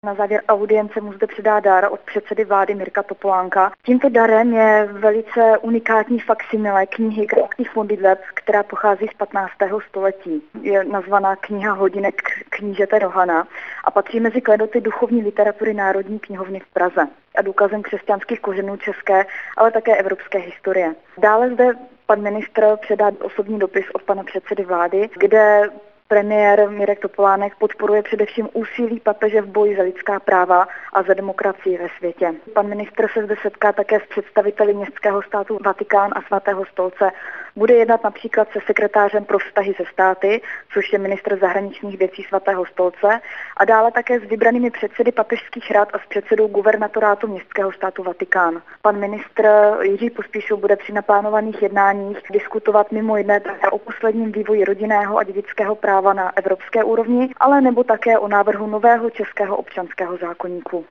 Na závěr audience mu zde předá dar od předsedy vlády Mirka Topolánka. Tímto darem je velice unikátní faksimile knihy Krátkých modliteb, která pochází z 15. století. Je nazvaná Kniha hodinek knížete Rohana a patří mezi kledoty duchovní literatury Národní knihovny v Praze a důkazem křesťanských kořenů české, ale také evropské historie. Dále zde pan ministr předá osobní dopis od pana předsedy vlády, kde premiér Mirek Topolánek podporuje především úsilí papeže v boji za lidská práva a za demokracii ve světě. Pan ministr se zde setká také s představiteli městského státu Vatikán a Svatého stolce. Bude jednat například se sekretářem pro vztahy se státy, což je ministr zahraničních věcí Svatého stolce, a dále také s vybranými předsedy papežských rad a s předsedou guvernatorátu městského státu Vatikán. Pan ministr Jiří Pospíšil bude při naplánovaných jednáních diskutovat mimo jiné také o posledním vývoji rodinného a dědického práva na evropské úrovni, ale nebo také o návrhu nového českého občanského zákoníku.